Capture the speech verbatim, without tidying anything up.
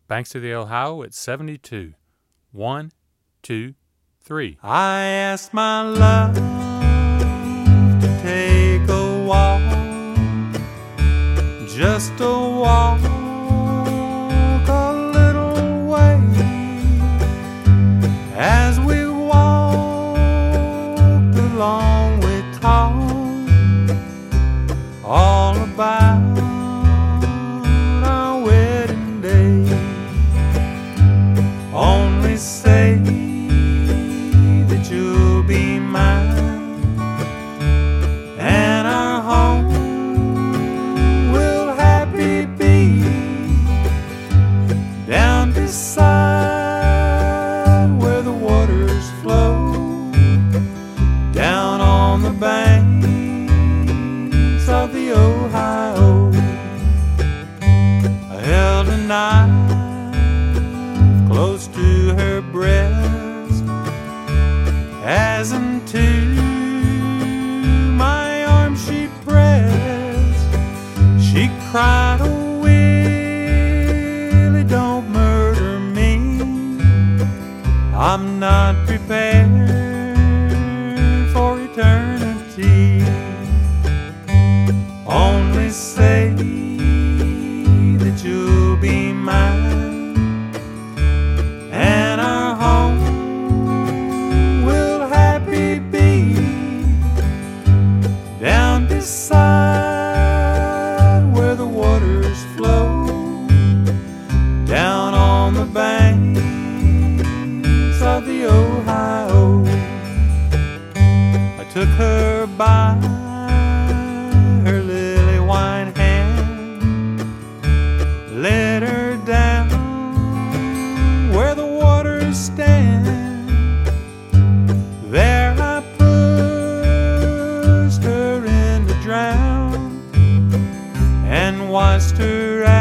Banks of the Ohio at seventy-two. One, two, three. I asked my love to take a walk, just a walk, a little way. As we walked along, we talked all about our wedding day. Only say that you'll be mine, and our home will happy be down beside where the waters flow, down on the banks of the Ohio. I held a knife close to her breast, as into my arms she pressed. She cried, "Oh, Willie, don't murder me. I'm not prepared for eternity. Only say that you'll be mine, and our home will happy be down beside where the waters flow, down on the banks of the Ohio." I took her by her lily white hand, led her down where the waters stand. There I pushed her in to drown, and watched her out